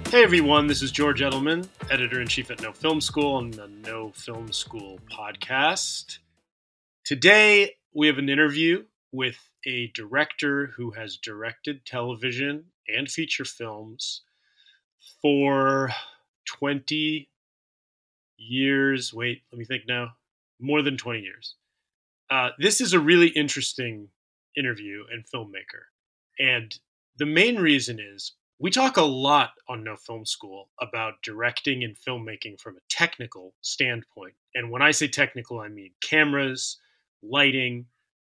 Hey everyone, this is George Edelman, editor-in-chief at No Film School and the No Film School podcast. Today we have an interview with a director who has directed television and feature films for 20 years. Wait, let me think now. More than 20 years. This is a really interesting interview and filmmaker. And the main reason is we talk a lot on No Film School about directing and filmmaking from a technical standpoint. And when I say technical, I mean cameras, lighting,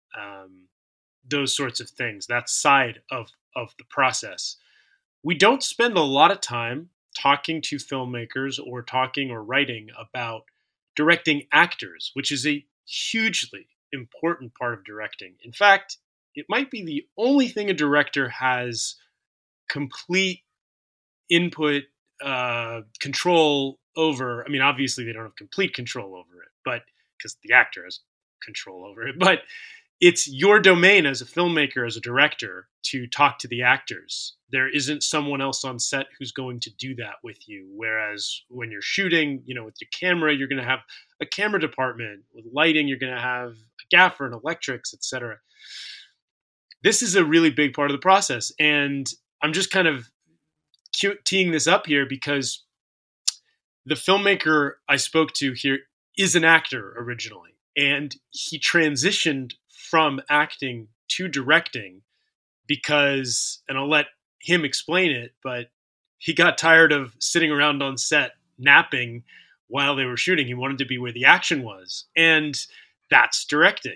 those sorts of things, that side of the process. We don't spend a lot of time talking to filmmakers or talking or writing about directing actors, which is a hugely important part of directing. In fact, it might be the only thing a director has complete input, control over. I mean, obviously they don't have complete control over it, but because the actor has control over it, but it's your domain as a filmmaker, as a director, to talk to the actors. There isn't someone else on set who's going to do that with you. Whereas when you're shooting, with your camera, you're going to have a camera department. With lighting, you're going to have a gaffer and electrics, etc. This is a really big part of the process. And I'm just kind of teeing this up here because the filmmaker I spoke to here is an actor originally. And he transitioned from acting to directing because, and I'll let him explain it, but he got tired of sitting around on set napping while they were shooting. He wanted to be where the action was. And that's directing.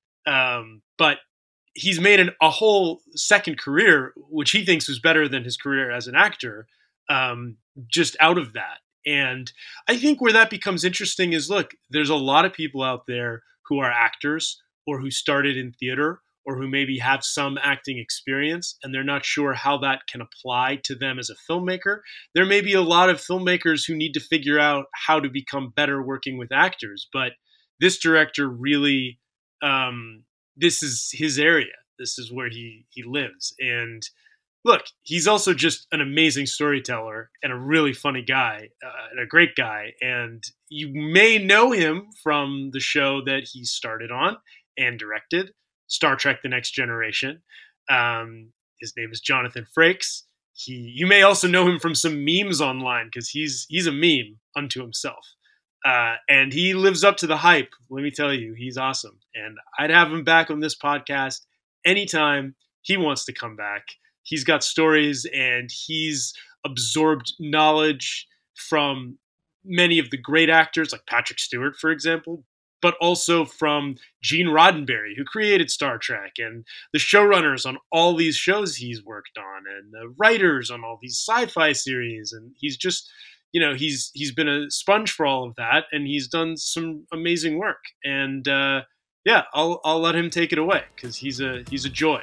But he's made a whole second career, which he thinks was better than his career as an actor, just out of that. And I think where that becomes interesting is, look, there's a lot of people out there who are actors or who started in theater or who maybe have some acting experience and they're not sure how that can apply to them as a filmmaker. There may be a lot of filmmakers who need to figure out how to become better working with actors, but this director really, this is his area. This is where he lives. And look, he's also just an amazing storyteller and a really funny guy and a great guy. And you may know him from the show that he started on and directed, Star Trek: The Next Generation. His name is Jonathan Frakes. You may also know him from some memes online because he's a meme unto himself. And he lives up to the hype. Let me tell you, he's awesome. And I'd have him back on this podcast anytime he wants to come back. He's got stories and he's absorbed knowledge from many of the great actors like Patrick Stewart, for example, but also from Gene Roddenberry, who created Star Trek, and the showrunners on all these shows he's worked on, and the writers on all these sci-fi series. And he's just, he's been a sponge for all of that, and he's done some amazing work. And I'll let him take it away because he's a joy.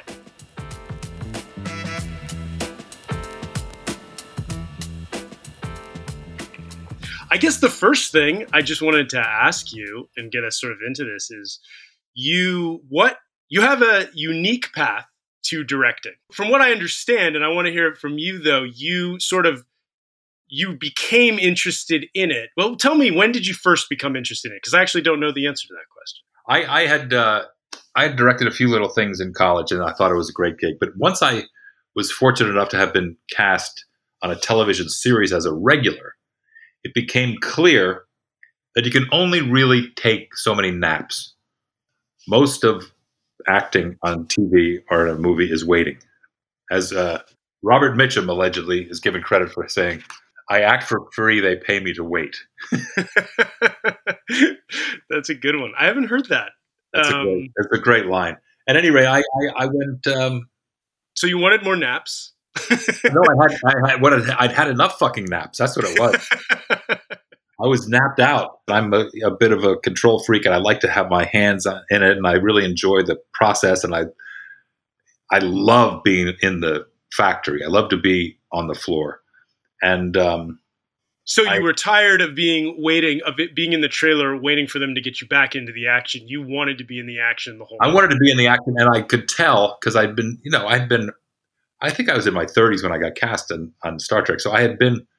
I guess the first thing I just wanted to ask you and get us sort of into this is you have a unique path to directing. From what I understand, and I want to hear it from you though, you became interested in it. Well, tell me, when did you first become interested in it? Because I actually don't know the answer to that question. I had directed a few little things in college and I thought it was a great gig. But once I was fortunate enough to have been cast on a television series as a regular, it became clear that you can only really take so many naps. Most of acting on TV or in a movie is waiting. As Robert Mitchum allegedly is given credit for saying, "I act for free, they pay me to wait." That's a good one. I haven't heard that. That's a great line. At any rate, I went... So you wanted more naps? No, I'd had enough fucking naps. That's what it was. I was napped out. I'm a bit of a control freak, and I like to have my hands in it, and I really enjoy the process, and I love being in the factory. I love to be on the floor. And so you were tired of being in the trailer, waiting for them to get you back into the action. You wanted to be in the action the whole time. I wanted to be in the action, and I could tell because I think I was in my 30s when I got cast on Star Trek. So I had been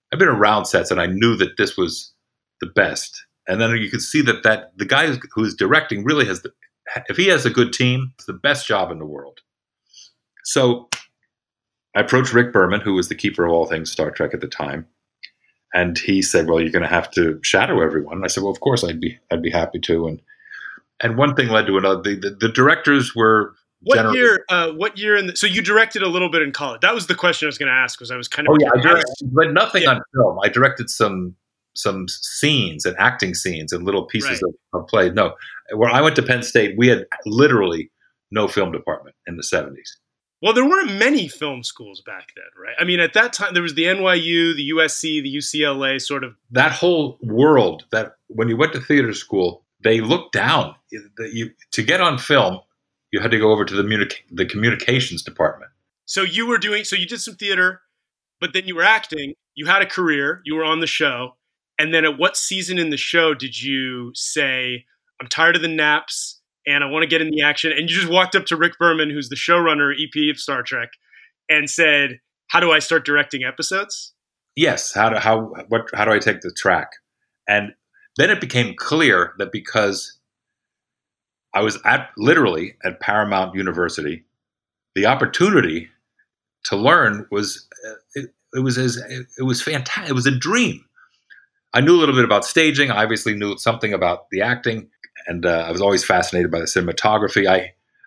I've been around sets, and I knew that this was the best. And then you could see that the guy who's directing really has if he has a good team, it's the best job in the world. So I approached Rick Berman, who was the keeper of all things Star Trek at the time, and he said, "Well, you're going to have to shadow everyone." And I said, "Well, of course, I'd be happy to." And one thing led to another. The directors were What year? What year? So you directed a little bit in college. That was the question I was going to ask. Was I was kind of I directed, but nothing on film. I directed some scenes and acting scenes and little pieces of play. No, where I went to Penn State, we had literally no film department in the 70s. Well, there weren't many film schools back then, right? I mean, at that time, there was the NYU, the USC, the UCLA, sort of. That whole world, that when you went to theater school, they looked down. To get on film, you had to go over to the communications department. So you did some theater, but then you were acting. You had a career. You were on the show. And then at what season in the show did you say, I'm tired of the naps and I want to get in the action? And you just walked up to Rick Berman, who's the showrunner, EP of Star Trek, and said, how do I start directing episodes? Yes. How do I take the track? And then it became clear that because I was literally at Paramount University, the opportunity to learn was fantastic. It was a dream. I knew a little bit about staging. I obviously knew something about the acting, and I was always fascinated by the cinematography.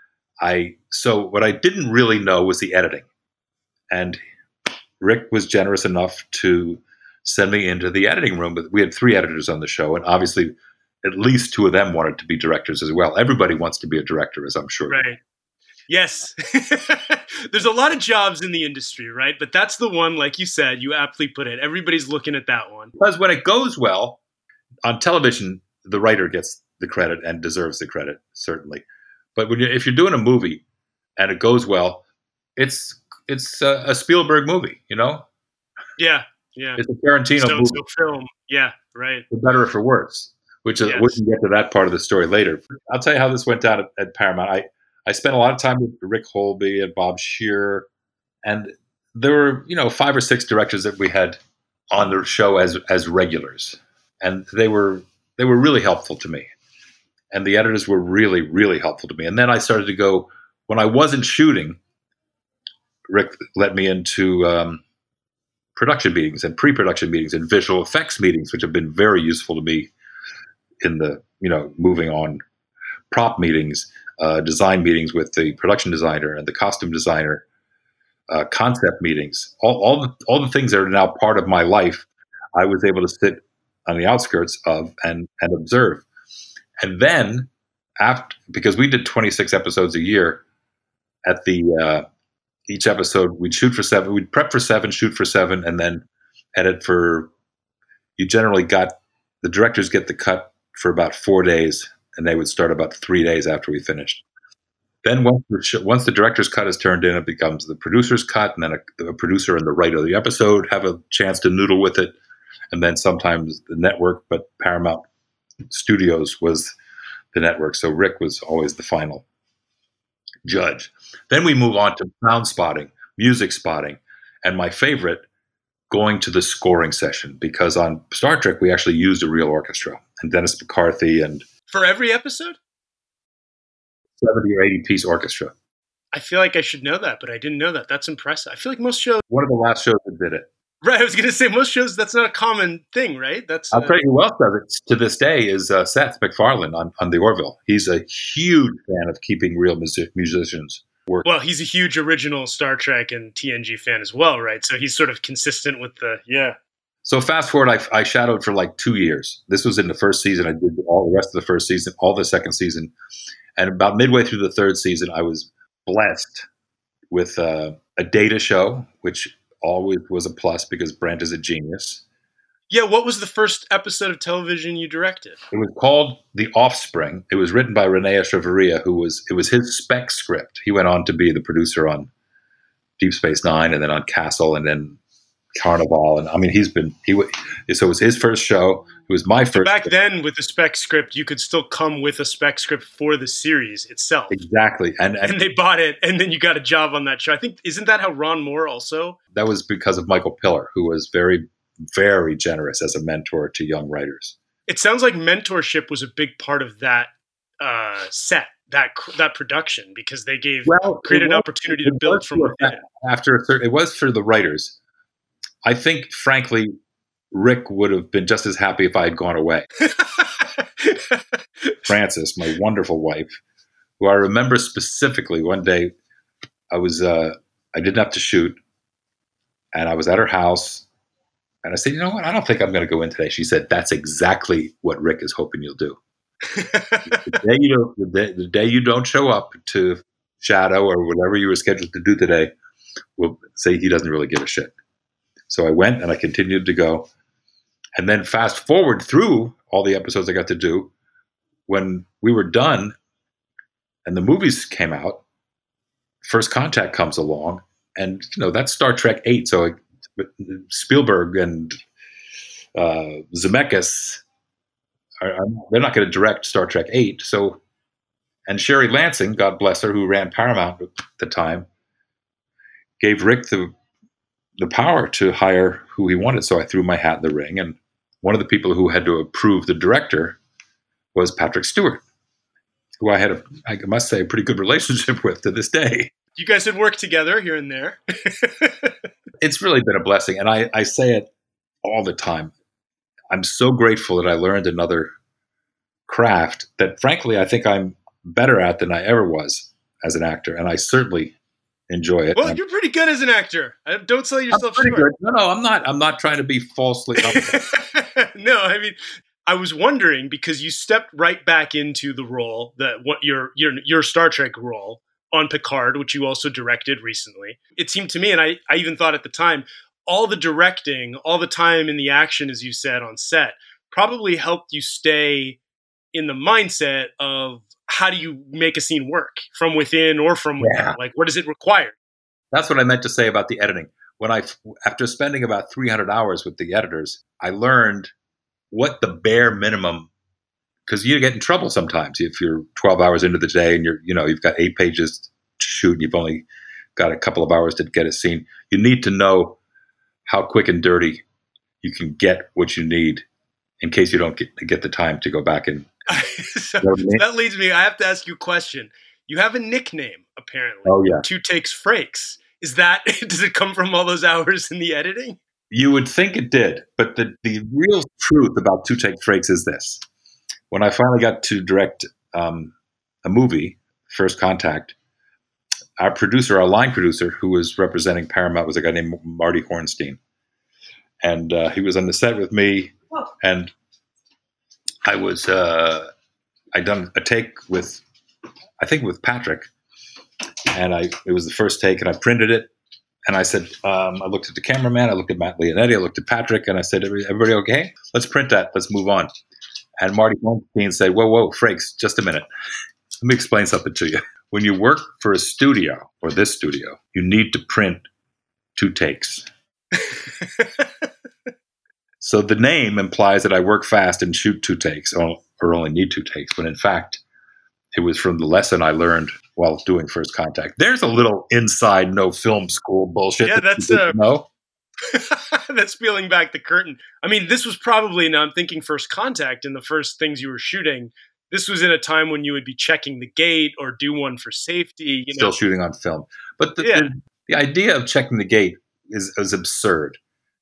So what I didn't really know was the editing, and Rick was generous enough to send me into the editing room. But we had 3 editors on the show, and obviously at least 2 of them wanted to be directors as well. Everybody wants to be a director, as I'm sure. Right. Yes. There's a lot of jobs in the industry, right? But that's the one, like you said, you aptly put it. Everybody's looking at that one. Because when it goes well, on television, the writer gets the credit and deserves the credit, certainly. But if you're doing a movie and it goes well, it's a Spielberg movie, you know? Yeah. It's a Tarantino movie. So film. Yeah, right. For better or for worse, which is, we can get to that part of the story later. I'll tell you how this went down at Paramount. I spent a lot of time with Rick Holby and Bob Shearer, and there were 5 or 6 directors that we had on the show as regulars, and they were really helpful to me, and the editors were really, really helpful to me. And then I started to go, when I wasn't shooting, Rick let me into production meetings and pre-production meetings and visual effects meetings, which have been very useful to me in the moving on, prop meetings, design meetings with the production designer and the costume designer, concept meetings, all the things that are now part of my life. I was able to sit on the outskirts of and observe. And then because we did 26 episodes a year, at the each episode we'd shoot for 7, we'd prep for 7, shoot for 7, and then edit for. You generally the directors get the cut for about 4 days, and they would start about 3 days after we finished. Then once the director's cut is turned in, it becomes the producer's cut, and then the producer and the writer of the episode have a chance to noodle with it, and then sometimes the network, but Paramount Studios was the network, so Rick was always the final judge. Then we move on to sound spotting, music spotting, and my favorite, going to the scoring session, because on Star Trek we actually used a real orchestra, and Dennis McCarthy, and for every episode, 70 or 80 piece orchestra. I feel like I should know that, but I didn't know that. That's impressive. I feel like most shows. One of the last shows that did it. Right, I was going to say most shows that's not a common thing, right? I'll tell you who else does it to this day is Seth MacFarlane on the Orville. He's a huge fan of keeping real musicians working. Well, he's a huge original Star Trek and TNG fan as well, right? So he's sort of consistent with So fast forward, I shadowed for like 2 years. This was in the first season. I did all the rest of the first season, all the second season, and about midway through the third season, I was blessed with a data show, which always was a plus because Brent is a genius. Yeah, what was the first episode of television you directed? It was called The Offspring. It was written by Rene Echevarria, it was his spec script. He went on to be the producer on Deep Space Nine, and then on Castle, and then Carnival, and I mean so it was his first show. It was my first. So back then, with the spec script, you could still come with a spec script for the series itself. Exactly, and they bought it, and then you got a job on that show. I think isn't that how Ron Moore also? That was because of Michael Piller, who was very very generous as a mentor to young writers. It sounds like mentorship was a big part of that set, that production, because they created an opportunity to build from within. It was for the writers. I think, frankly, Rick would have been just as happy if I had gone away. Frances, my wonderful wife, who I remember specifically, one day I didn't have to shoot, and I was at her house, and I said, you know what, I don't think I'm going to go in today. She said, that's exactly what Rick is hoping you'll do. The day you don't show up to shadow or whatever you were scheduled to do today, we'll say he doesn't really give a shit. So I went and I continued to go. And then fast forward through all the episodes I got to do, when we were done and the movies came out, First Contact comes along, and that's Star Trek VIII. So Spielberg and Zemeckis they're not going to direct Star Trek VIII. So, and Sherry Lansing, God bless her, who ran Paramount at the time, gave Rick the power to hire who he wanted. So I threw my hat in the ring, and one of the people who had to approve the director was Patrick Stewart, who I had I must say, a pretty good relationship with to this day. You guys had worked together here and there. It's really been a blessing, and I say it all the time. I'm so grateful that I learned another craft that, frankly, I think I'm better at than I ever was as an actor, and I certainly enjoy it. Well, you're pretty good as an actor. Don't sell yourself short. Good. No, I'm not. I'm not trying to be falsely up. No, I mean, I was wondering, because you stepped right back into the role, your Star Trek role on Picard, which you also directed recently. It seemed to me, and I even thought at the time, all the directing, all the time in the action, as you said, on set, probably helped you stay in the mindset of how do you make a scene work from within or from within? Like, what does it require? That's what I meant to say about the editing. After spending about 300 hours with the editors, I learned what the bare minimum, because you get in trouble sometimes if you're 12 hours into the day and you've got 8 pages to shoot and you've only got a couple of hours to get a scene. You need to know how quick and dirty you can get what you need in case you don't get the time to go back and. So that leads me. I have to ask you a question. You have a nickname, apparently. Oh yeah, Two Takes Frakes. Does it come from all those hours in the editing? You would think it did, but the real truth about Two Takes Frakes is this: when I finally got to direct a movie, First Contact, our line producer, who was representing Paramount, was a guy named Marty Hornstein. And he was on the set with me. And I was, I'd done a take with Patrick. And it was the first take, and I printed it. And I said, I looked at the cameraman, I looked at Matt Leonetti, I looked at Patrick, and I said, everybody okay? Let's print that. Let's move on. And Marty Hornstein said, whoa, Frakes, just a minute. Let me explain something to you. When you work for a studio or this studio, you need to print 2 takes. So the name implies that I work fast and shoot 2 takes or only need 2 takes. But in fact, it was from the lesson I learned while doing First Contact. There's a little inside no film school bullshit. Yeah, that's that's peeling back the curtain. I mean, this was probably, now I'm thinking First Contact and the first things you were shooting. This was in a time when you would be checking the gate or do one for safety. Still shooting on film. But the idea of checking the gate is absurd.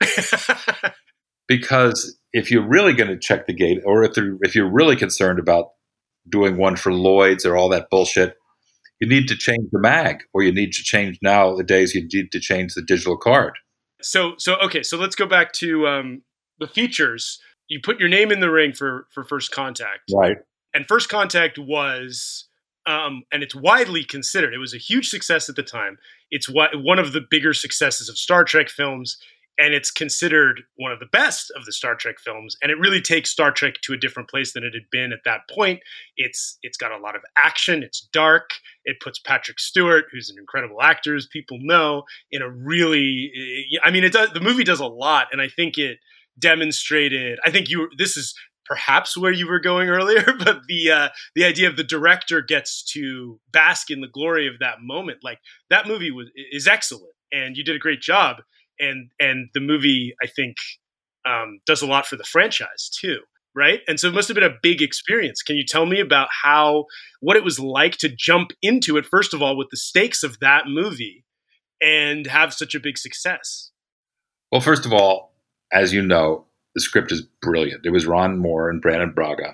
Because if you're really going to check the gate, or if you're really concerned about doing one for Lloyd's or all that bullshit, you need to change the mag, or you need to change, nowadays you need to change the digital card. So let's go back to the features. You put your name in the ring for First Contact. Right. And First Contact was, and it's widely considered, it was a huge success at the time. It's one of the bigger successes of Star Trek films, and it's considered one of the best of the Star Trek films. And it really takes Star Trek to a different place than it had been at that point. It's got a lot of action. It's dark. It puts Patrick Stewart, who's an incredible actor, as people know, in a really, the movie does a lot. And I think it demonstrated, this is perhaps where you were going earlier, but the idea of the director gets to bask in the glory of that moment. Like, that movie is excellent, and you did a great job. And the movie, I think, does a lot for the franchise too, right? And so it must have been a big experience. Can you tell me about what it was like to jump into it, first of all, with the stakes of that movie and have such a big success? Well, first of all, as you know, the script is brilliant. It was Ron Moore and Brandon Braga.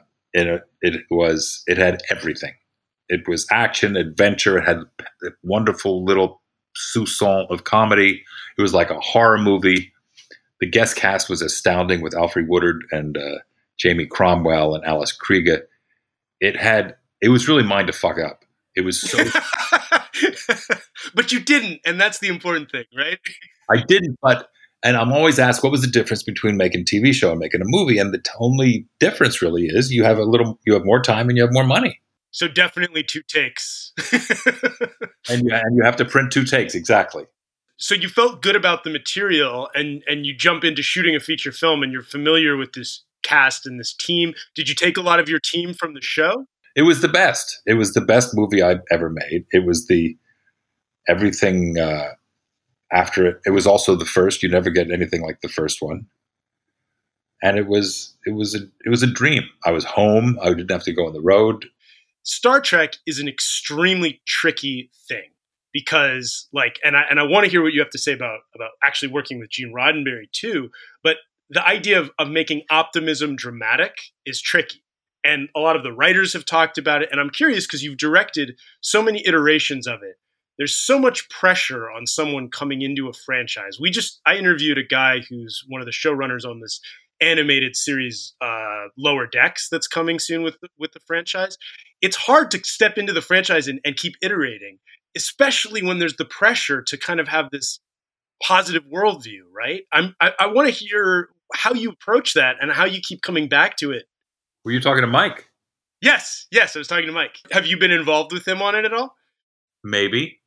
It had everything. It was action, adventure. It had a wonderful little soupçon of comedy. It was like a horror movie. The guest cast was astounding with Alfre Woodard and Jamie Cromwell and Alice Krige. It was really mine to fuck up. It was so. But you didn't, and that's the important thing, right? I didn't, and I'm always asked, what was the difference between making a TV show and making a movie? And the only difference really is you have more time and you have more money. So definitely 2 takes. and you have to print 2 takes, exactly. So you felt good about the material and you jump into shooting a feature film and you're familiar with this cast and this team. Did you take a lot of your team from the show? It was the best. It was the best movie I've ever made. It was everything after it. It was also the first. You never get anything like the first one. And it was a dream. I was home. I didn't have to go on the road. Star Trek is an extremely tricky thing because, and I want to hear what you have to say about actually working with Gene Roddenberry too. But the idea of making optimism dramatic is tricky. And a lot of the writers have talked about it. And I'm curious because you've directed so many iterations of it. There's so much pressure on someone coming into a franchise. I interviewed a guy who's one of the showrunners on this animated series, Lower Decks, that's coming soon with the franchise. It's hard to step into the franchise and keep iterating, especially when there's the pressure to kind of have this positive worldview, right? I want to hear how you approach that and how you keep coming back to it. Were you talking to Mike? Yes, I was talking to Mike. Have you been involved with him on it at all? Maybe.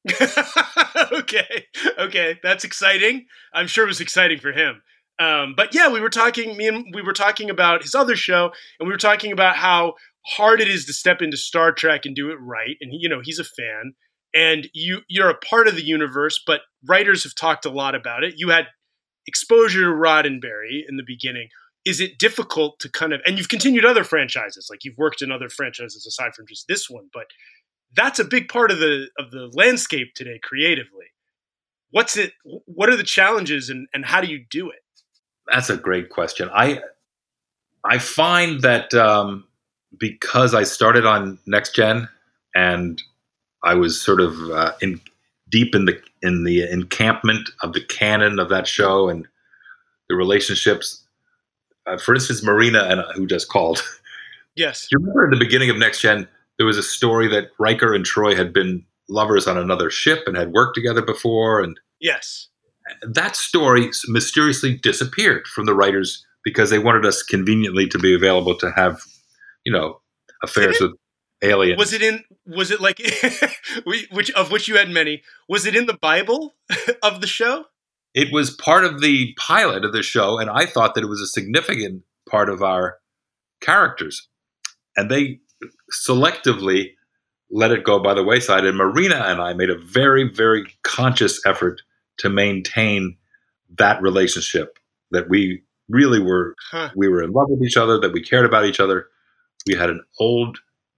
Okay, that's exciting. I'm sure it was exciting for him. But yeah, we were talking about his other show, and we were talking about how hard it is to step into Star Trek and do it right. And he's a fan, and you're a part of the universe, but writers have talked a lot about it. You had exposure to Roddenberry in the beginning. Is it difficult to and you've continued other franchises, like you've worked in other franchises aside from just this one, but that's a big part of the landscape today creatively. What are the challenges and how do you do it? That's a great question. I find that because I started on Next Gen and I was sort of deep in the encampment of the canon of that show and the relationships. For instance, Marina and who just called. Yes. Do you remember in the beginning of Next Gen, there was a story that Riker and Troy had been lovers on another ship and had worked together before, and yes, that story mysteriously disappeared from the writers because they wanted us conveniently to be available to have, affairs with aliens. Was it like which you had many? Was it in the Bible of the show? It was part of the pilot of the show, and I thought that it was a significant part of our characters. And they selectively let it go by the wayside. And Marina and I made a very, very conscious effort to maintain that relationship, that we really were, we were in love with each other, that we cared about each other. We had an old,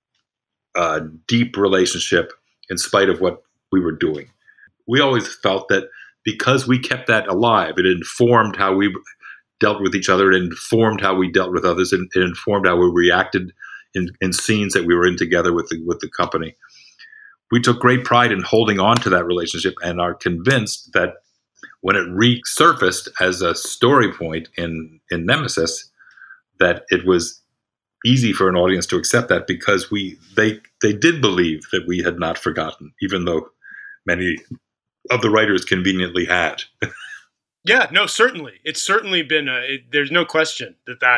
deep relationship in spite of what we were doing. We always felt that because we kept that alive, it informed how we dealt with each other, it informed how we dealt with others, and it informed how we reacted in scenes that we were in together with the company. We took great pride in holding on to that relationship and are convinced that when it resurfaced as a story point in Nemesis, that it was easy for an audience to accept that because they did believe that we had not forgotten, even though many of the writers conveniently had. Yeah, no, certainly. It's certainly been there's no question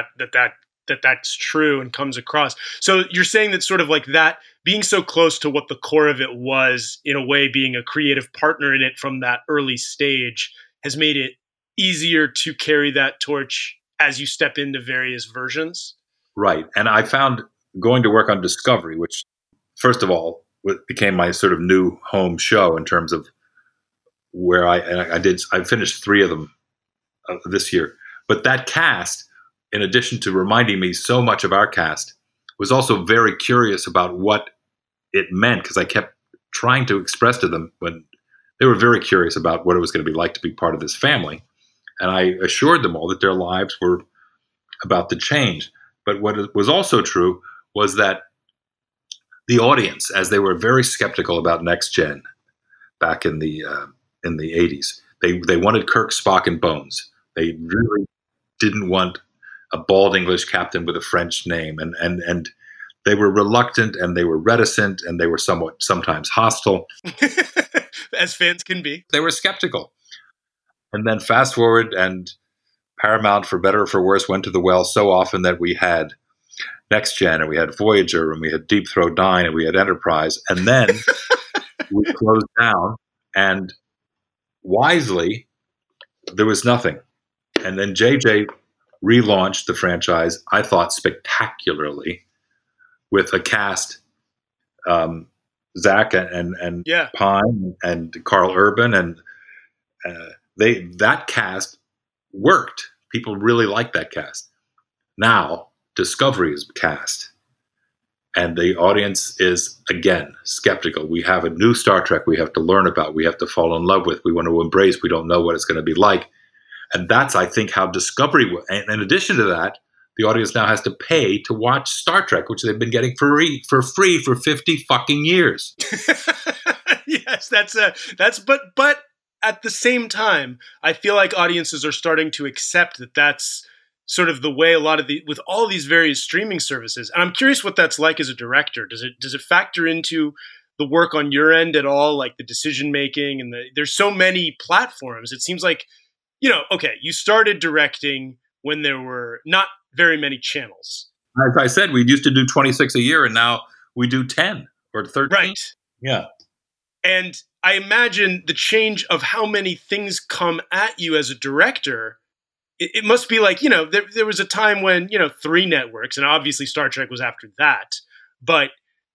that's true and comes across. So you're saying that sort of like that being so close to what the core of it was, in a way, being a creative partner in it from that early stage has made it easier to carry that torch as you step into various versions. Right. And I found going to work on Discovery, which first of all became my sort of new home show in terms of where I finished 3 of them this year. But that cast, in addition to reminding me so much of our cast, was also very curious about what it meant, because I kept trying to express to them when they were very curious about what it was going to be like to be part of this family. And I assured them all that their lives were about to change. But what was also true was that the audience, as they were very skeptical about Next Gen back in the 80s, they wanted Kirk, Spock, and Bones. They really didn't want a bald English captain with a French name, and they were reluctant, and they were reticent, and they were sometimes hostile, as fans can be. They were skeptical. And then fast forward, and Paramount, for better or for worse, went to the well so often that we had Next Gen, and we had Voyager, and we had Deep Throat Nine, and we had Enterprise, and then we closed down, and wisely, there was nothing. And then JJ relaunched the franchise, I thought, spectacularly, with a cast, Zach and Pine and Carl Urban, and that cast worked. People really liked that cast. Now Discovery is cast, and the audience is again skeptical. We have a new Star Trek we have to learn about. We have to fall in love with. We want to embrace. We don't know what it's going to be like, and that's, I think, how Discovery. And in addition to that, the audience now has to pay to watch Star Trek, which they've been getting for free for 50 fucking years. Yes, but at the same time, I feel like audiences are starting to accept that that's sort of the way a lot of with all these various streaming services. And I'm curious what that's like as a director. Does it factor into the work on your end at all, like the decision making and there's so many platforms. It seems like, okay, you started directing when there were not very many channels. As I said, we used to do 26 a year, and now we do 10 or 13. Right. Yeah. And I imagine the change of how many things come at you as a director, it must be like, there was a time when, 3 networks, and obviously Star Trek was after that. But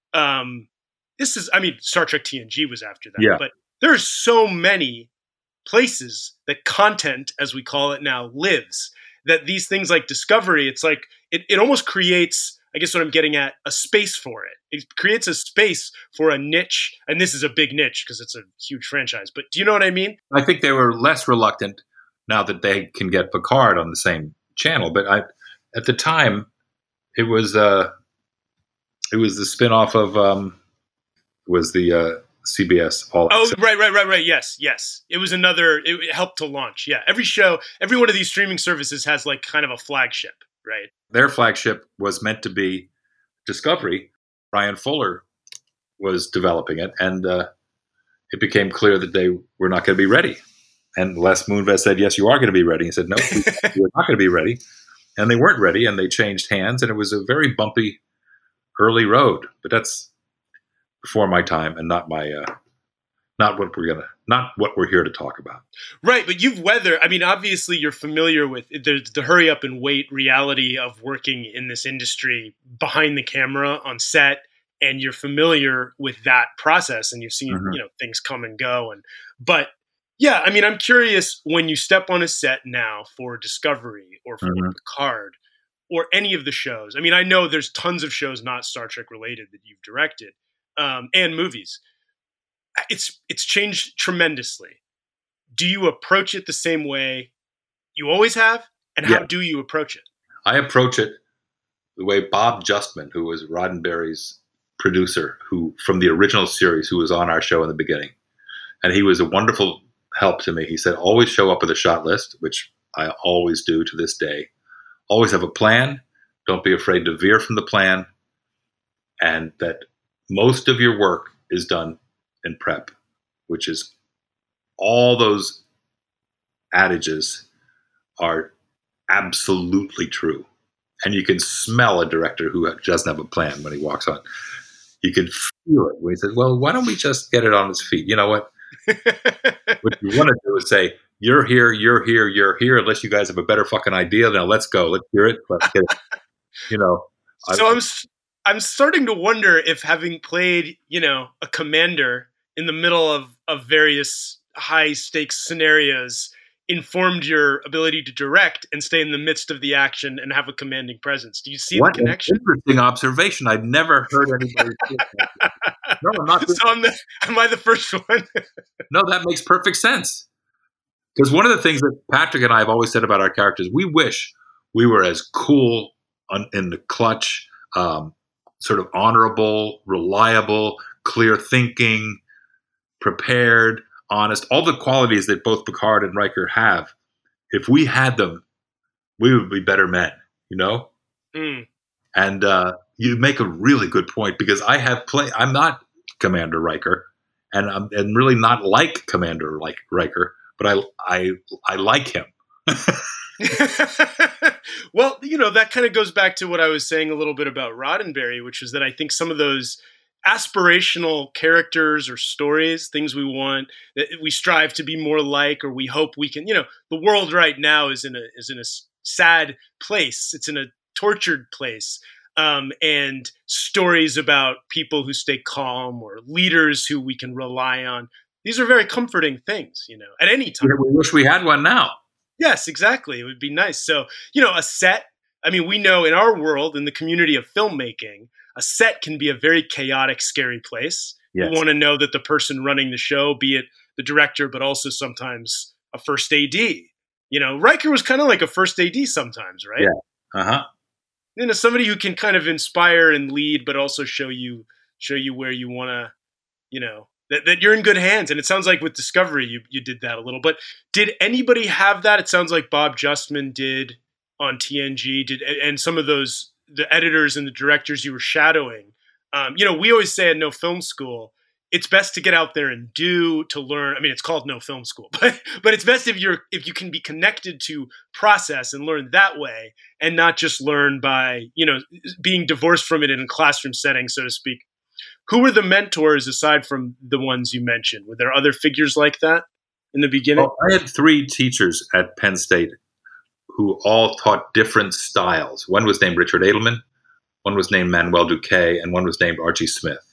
Star Trek TNG was after that. Yeah. But there's so many places that content, as we call it now, lives, that these things like Discovery, it's like, it almost creates, I guess what I'm getting at, a space for it. It creates a space for a niche, and this is a big niche because it's a huge franchise. But do you know what I mean? I think they were less reluctant now that they can get Picard on the same channel. But at the time, it was the spinoff of CBS All Access. Oh, right. Yes. It was it helped to launch. Yeah. Every one of these streaming services has like kind of a flagship, right? Their flagship was meant to be Discovery. Ryan Fuller was developing it, and it became clear that they were not going to be ready. And Les Moonves said, "Yes, you are going to be ready." He said, "No, we're not going to be ready." And they weren't ready, and they changed hands, and it was a very bumpy early road. But that's before my time, and not what we're here to talk about. Right, but you've weathered. I mean, obviously, you're familiar with the hurry up and wait reality of working in this industry behind the camera on set, and you're familiar with that process, and you've seen things come and go. But yeah, I mean, I'm curious, when you step on a set now for Discovery or for Picard or any of the shows. I mean, I know there's tons of shows not Star Trek related that you've directed, and movies. It's changed tremendously. Do you approach it the same way you always have? And how do you approach it? I approach it the way Bob Justman, who was Roddenberry's producer, who from the original series, who was on our show in the beginning. And he was a wonderful help to me. He said, always show up with a shot list, which I always do to this day. Always have a plan. Don't be afraid to veer from the plan. And that most of your work is done in prep, which is all those adages are absolutely true. And you can smell a director who doesn't have a plan when he walks on. You can feel it when he says, well, why don't we just get it on his feet? You know what? What you want to do is say, you're here, unless you guys have a better fucking idea. Now let's go. Let's hear it. Let's get it. So I'm starting to wonder if, having played, a commander in the middle of various high stakes scenarios, informed your ability to direct and stay in the midst of the action and have a commanding presence. Do you see What the an connection? interesting observation. I've never heard anybody say that. No, I'm not. So am I the first one? No, that makes perfect sense. Because one of the things that Patrick and I have always said about our characters, we wish we were as cool in the clutch, sort of honorable, reliable, clear thinking, prepared, honest, all the qualities that both Picard and Riker have. If we had them, we would be better men, you know? Mm. And you make a really good point, because I'm not Commander Riker, and I'm really not like Commander Riker, but I like him. Well, that kind of goes back to what I was saying a little bit about Roddenberry, which is that I think some of those aspirational characters or stories, things we want, that we strive to be more like, or we hope we can, the world right now is in a sad place. It's in a tortured place. And stories about people who stay calm, or leaders who we can rely on. These are very comforting things, at any time. We wish we had one now. Yes, exactly. It would be nice. So, a set, we know in our world, in the community of filmmaking, a set can be a very chaotic, scary place. Yes. You want to know that the person running the show, be it the director, but also sometimes a first AD. Riker was kind of like a first AD sometimes, right? Yeah. Uh-huh. Somebody who can kind of inspire and lead, but also show you where you want to, that you're in good hands. And it sounds like with Discovery, you did that a little. But did anybody have that? It sounds like Bob Justman did on TNG. And some of those, the editors and the directors you were shadowing. We always say at No Film School, it's best to get out there and to learn. It's called No Film School, but it's best if you can be connected to process and learn that way, and not just learn by, being divorced from it in a classroom setting, so to speak. Who were the mentors aside from the ones you mentioned? Were there other figures like that in the beginning? Well, I had 3 teachers at Penn State who all taught different styles. One was named Richard Edelman, one was named Manuel Duque, and one was named Archie Smith.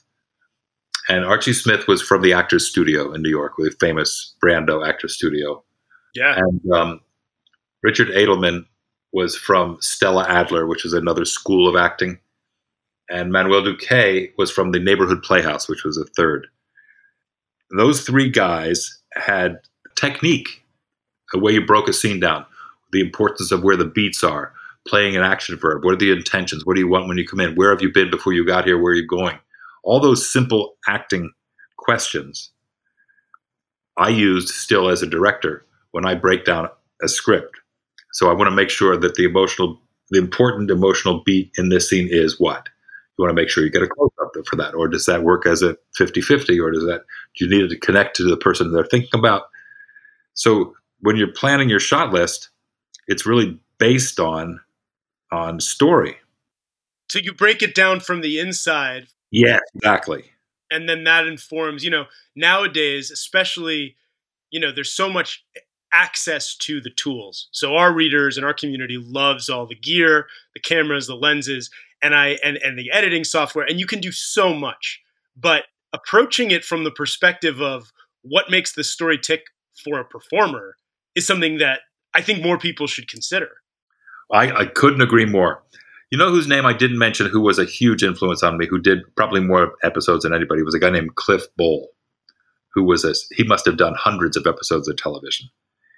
And Archie Smith was from the Actors Studio in New York, the famous Brando Actors Studio. Yeah. And Richard Edelman was from Stella Adler, which is another school of acting. And Manuel Duque was from the Neighborhood Playhouse, which was a third. Those 3 guys had technique, a way you broke a scene down, the importance of where the beats are, playing an action verb, what are the intentions, what do you want when you come in, where have you been before you got here, where are you going? All those simple acting questions I used still as a director when I break down a script. So I want to make sure that the important emotional beat in this scene is what? You want to make sure you get a close-up for that, or does that work as a 50-50, or do you need to connect to the person they're thinking about? So when you're planning your shot list, it's really based on story. So you break it down from the inside. Yeah, exactly. And then that informs, nowadays, especially, there's so much access to the tools. So our readers and our community loves all the gear, the cameras, the lenses, and the editing software, and you can do so much. But approaching it from the perspective of what makes the story tick for a performer is something that I think more people should consider. I couldn't agree more. You know whose name I didn't mention, who was a huge influence on me, who did probably more episodes than anybody, was a guy named Cliff Bole, who he must have done hundreds of episodes of television.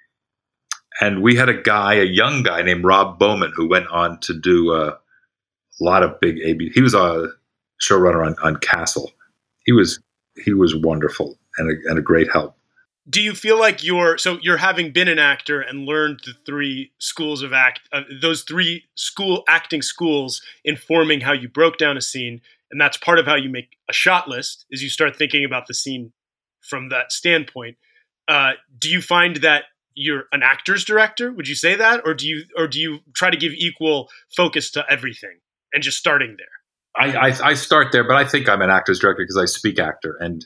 And we had a young guy named Rob Bowman, who went on to do a lot of big AB. He was a showrunner on Castle. He was wonderful and a great help. Do you feel like you're having been an actor and learned the 3 schools of those 3 acting schools informing how you broke down a scene, and that's part of how you make a shot list, is you start thinking about the scene from that standpoint. Do you find that you're an actor's director? Would you say that, or do you try to give equal focus to everything and just starting there? I start there, but I think I'm an actor's director because I speak actor, and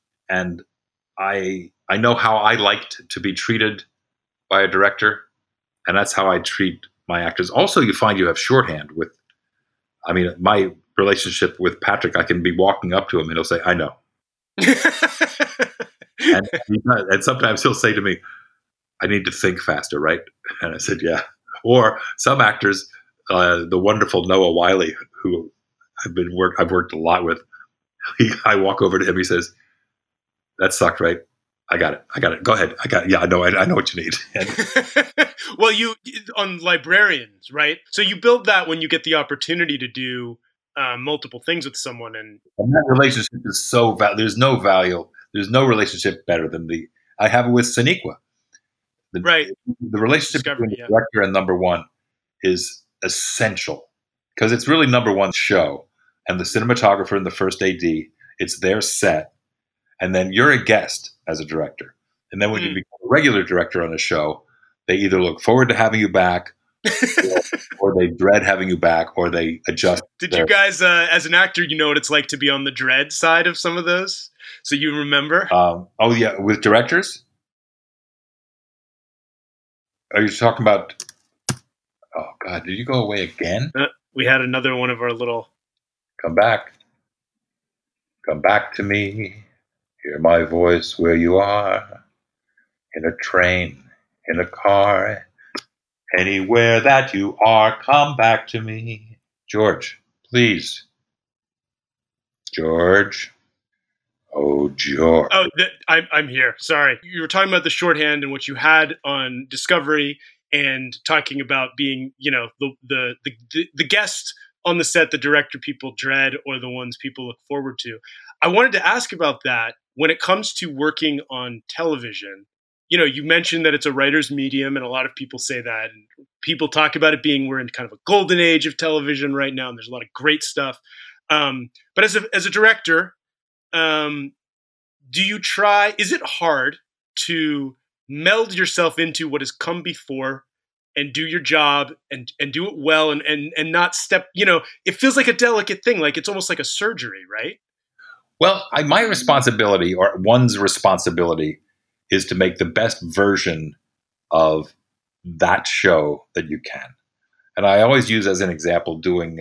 I know how I liked to be treated by a director, and that's how I treat my actors. Also, you find you have shorthand with, my relationship with Patrick, I can be walking up to him and he'll say, I know. and sometimes he'll say to me, I need to think faster, right? And I said, yeah. Or some actors, the wonderful Noah Wyle, who I've worked a lot with. I walk over to him. He says, "That sucked, right? I got it. Go ahead. I got it. Yeah, I know what you need." And well, you on Librarians, right? So you build that when you get the opportunity to do multiple things with someone, and that relationship is so there's no value. There's no relationship better than I have it with Sonequa. Right. The relationship between the director and number one is essential because it's really number one show, and the cinematographer and the first AD, it's their set, and then you're a guest as a director, and then when you become a regular director on a show, they either look forward to having you back, or they dread having you back, or they adjust. Did you guys, as an actor, you know what it's like to be on the dread side of some of those? So you remember? Oh yeah, with directors. Are you talking about? Oh God, did you go away again? We had another one of our little. Come back to me. Hear my voice where you are. In a train, in a car, anywhere that you are, come back to me. George, please. George. Oh, George. Oh, I'm here. Sorry. You were talking about the shorthand and what you had on Discovery and talking about being, the guest on the set, the director people dread or the ones people look forward to. I wanted to ask about that when it comes to working on television. You mentioned that it's a writer's medium, and a lot of people say that, and people talk about it being we're in kind of a golden age of television right now, and there's a lot of great stuff. But as a director, do you try? Is it hard to meld yourself into what has come before and do your job and do it well and not step? It feels like a delicate thing, like it's almost like a surgery, right? Well, my responsibility, or one's responsibility, is to make the best version of that show that you can. And I always use as an example doing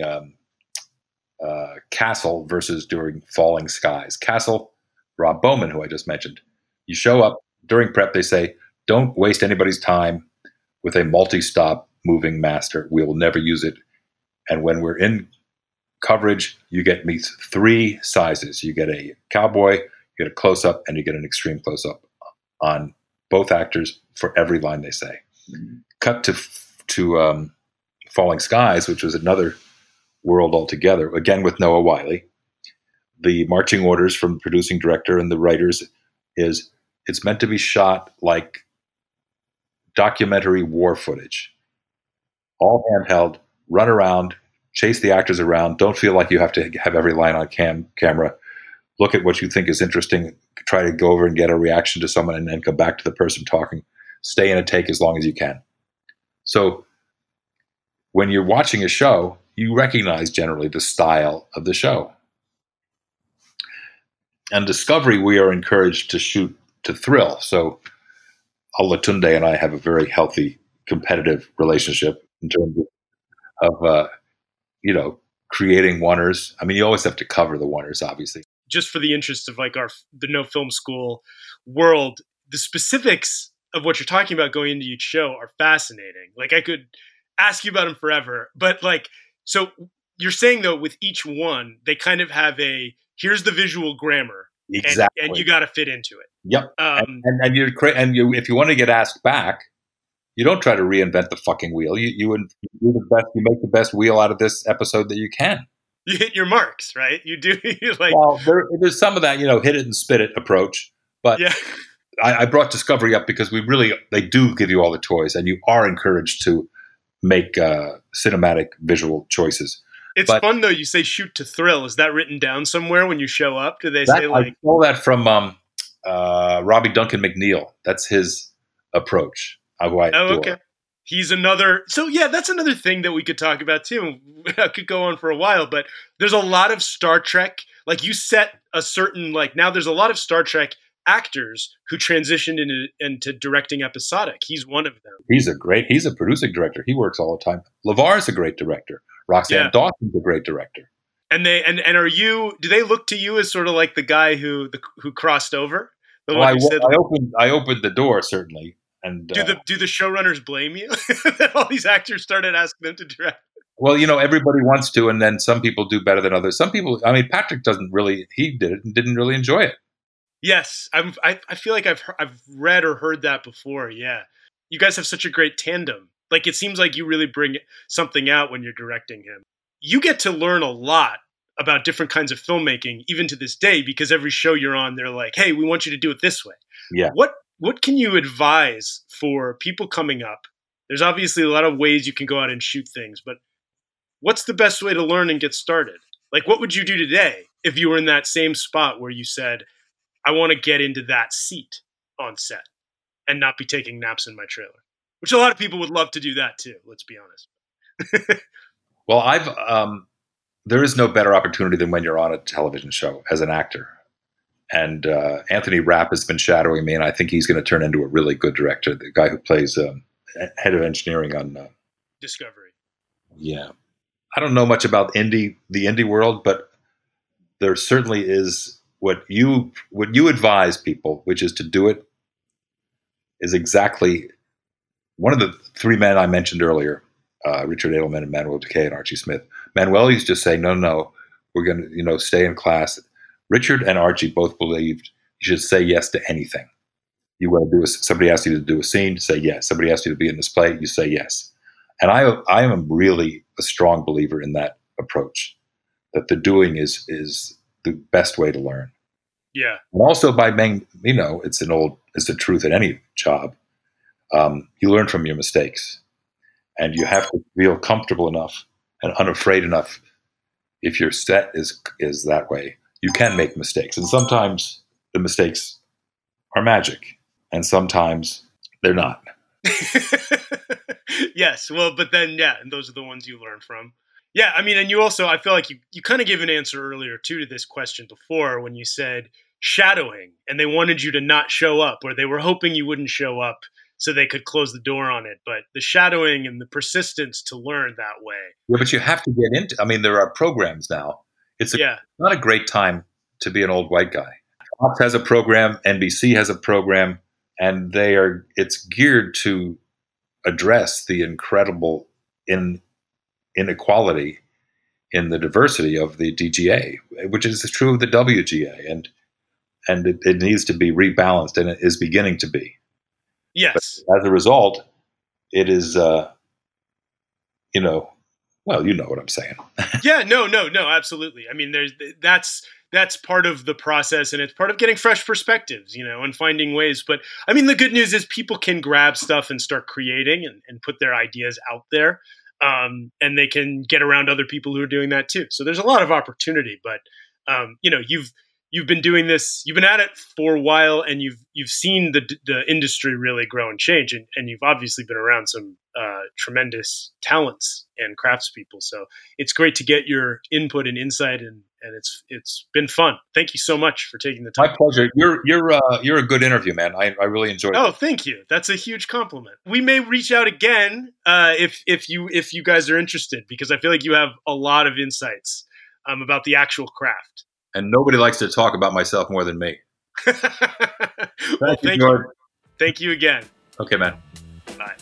Castle versus doing Falling Skies. Castle, Rob Bowman, who I just mentioned. You show up during prep, they say, don't waste anybody's time with a multi-stop moving master. We will never use it. And when we're in coverage, you get me 3 sizes. You get a cowboy, you get a close-up, and you get an extreme close-up on both actors for every line they say. Mm-hmm. Cut to Falling Skies, which was another world altogether, again with Noah Wyle. The marching orders from the producing director and the writers is it's meant to be shot like documentary war footage. All handheld, run around, chase the actors around, don't feel like you have to have every line on camera. Look at what you think is interesting, try to go over and get a reaction to someone and then come back to the person talking. Stay in a take as long as you can. So when you're watching a show, you recognize generally the style of the show. And Discovery, we are encouraged to shoot to thrill. So Olatunde and I have a very healthy, competitive relationship in terms of creating oneers. I mean, you always have to cover the oneers, obviously. Just for the interest of like the No Film School world, the specifics of what you're talking about going into each show are fascinating. Like I could ask you about them forever, but so you're saying though, with each one, they kind of have here's the visual grammar, exactly, and you got to fit into it. Yep. And if you want to get asked back, you don't try to reinvent the fucking wheel. You do the best. You make the best wheel out of this episode that you can. You hit your marks, right? You do. Well, there's some of that, hit it and spit it approach. But yeah. I brought Discovery up because they do give you all the toys, and you are encouraged to make cinematic visual choices. It's fun though. You say shoot to thrill. Is that written down somewhere when you show up? Do they say I stole that from Robbie Duncan McNeil. That's his approach. Okay. He's another. So yeah, that's another thing that we could talk about too. I could go on for a while, but there's a lot of Star Trek. Like you set a certain now there's a lot of Star Trek actors who transitioned into directing episodic. He's one of them. He's a producing director. He works all the time. LeVar's a great director. Roxanne Dawson's a great director. And are you? Do they look to you as sort of like the guy who crossed over? I opened the door certainly, And do the showrunners blame you that all these actors started asking them to direct? well, everybody wants to, and then some people do better than others. Some people, I mean, Patrick he did it and didn't really enjoy it. Yes, I feel like I've read or heard that before. Yeah, you guys have such a great tandem. Like it seems like you really bring something out when you're directing him. You get to learn a lot about different kinds of filmmaking, even to this day, because every show you're on, they're like, "Hey, we want you to do it this way." Yeah. What can you advise for people coming up? There's obviously a lot of ways you can go out and shoot things, but what's the best way to learn and get started? Like, what would you do today if you were in that same spot where you said, I want to get into that seat on set and not be taking naps in my trailer? Which a lot of people would love to do that too, let's be honest. Well, there is no better opportunity than when you're on a television show as an actor. And Anthony Rapp has been shadowing me, and I think he's going to turn into a really good director, the guy who plays head of engineering on Discovery. Yeah. I don't know much about the indie world, but there certainly is what you advise people, which is to do it, is exactly one of the three men I mentioned earlier, Richard Edelman and Manuel Decay and Archie Smith. Manuel used to say, no, we're going to, stay in class. Richard and Archie both believed you should say yes to anything. You want to somebody asks you to do a scene, say yes. Somebody asks you to be in this play, you say yes. And I am really a strong believer in that approach, that the doing is the best way to learn. Yeah. And also by being, it's the truth in any job. You learn from your mistakes, and you have to feel comfortable enough and unafraid enough. If your set is that way, you can make mistakes, and sometimes the mistakes are magic, and sometimes they're not. Yes, well, but then and those are the ones you learn from. Yeah, I mean, and you also, I feel like you kind of gave an answer earlier too to this question before when you said shadowing, and they wanted you to not show up, or they were hoping you wouldn't show up so they could close the door on it. But the shadowing and the persistence to learn that way. Yeah, but you have to get into. I mean, there are programs now. It's not a great time to be an old white guy. Fox has a program, NBC has a program, and it's geared to address the incredible inequality in the diversity of the DGA, which is true of the WGA, and it needs to be rebalanced, and it is beginning to be. Yes. But as a result, it is, well, you know what I'm saying. Yeah, no, absolutely. I mean, that's part of the process, and it's part of getting fresh perspectives, and finding ways. But I mean, the good news is people can grab stuff and start creating and put their ideas out there. And they can get around other people who are doing that too. So there's a lot of opportunity, but you've been doing this, you've been at it for a while, and you've seen the industry really grow and change, and you've obviously been around some tremendous talents and craftspeople. So it's great to get your input and insight, and it's been fun. Thank you so much for taking the time. My pleasure. You're a good interview, man. I really enjoyed it. Oh, thank you. That's a huge compliment. We may reach out again if you guys are interested, because I feel like you have a lot of insights about the actual craft. And nobody likes to talk about myself more than me. Well, thank you. Thank you again. Okay, man. Bye.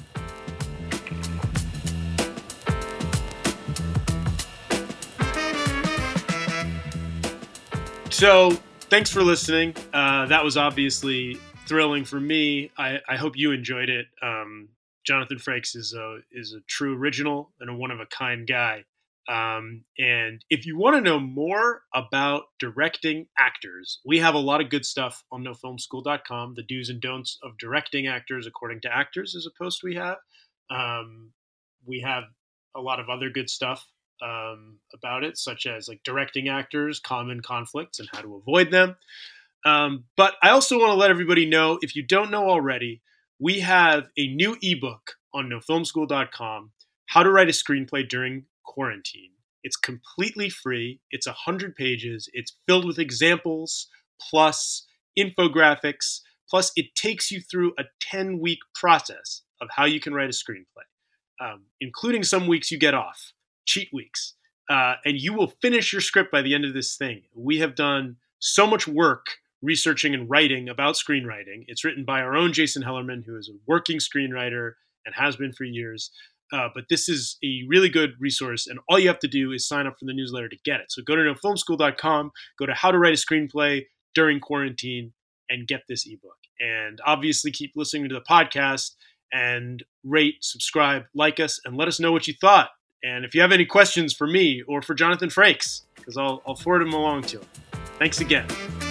So, thanks for listening. That was obviously thrilling for me. I hope you enjoyed it. Jonathan Frakes is a true original and a one-of-a-kind guy. And if you want to know more about directing actors, we have a lot of good stuff on nofilmschool.com. The do's and don'ts of directing actors according to actors is a post we have. We have a lot of other good stuff about it, such as like directing actors, common conflicts, and how to avoid them. But I also want to let everybody know, if you don't know already, we have a new ebook on nofilmschool.com, How to Write a Screenplay During Quarantine. It's completely free. It's 100 pages. It's filled with examples, plus infographics, plus it takes you through a 10-week process of how you can write a screenplay, including some weeks you get off, cheat weeks, and you will finish your script by the end of this thing. We have done so much work researching and writing about screenwriting. It's written by our own Jason Hellerman, who is a working screenwriter and has been for years. But this is a really good resource, and all you have to do is sign up for the newsletter to get it. So go to nofilmschool.com, go to How to Write a Screenplay During Quarantine, and get this ebook. And obviously keep listening to the podcast and rate, subscribe, like us, and let us know what you thought. And if you have any questions for me or for Jonathan Frakes, because I'll forward them along to him. Thanks again.